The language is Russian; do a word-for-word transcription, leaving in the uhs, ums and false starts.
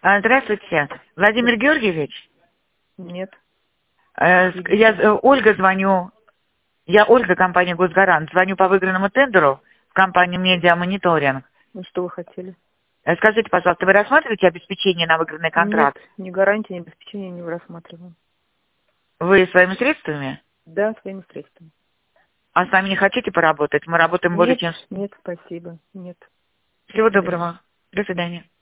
А, Здравствуйте, Владимир Георгиевич. Нет. Э, с- Я э, Ольга звоню. Я Ольга, компания Госгарант. Звоню по выигранному тендеру в компанию Медиа Мониторинг. Ну что вы хотели? Э, Скажите, пожалуйста, вы рассматриваете обеспечение на выигранный Нет, контракт? ни гарантии, ни обеспечения не рассматриваем. Вы своими средствами? Да, своими средствами. А с нами не хотите поработать? Мы работаем более Нет, чем... нет, спасибо. Нет. До Всего свидания. доброго. До свидания.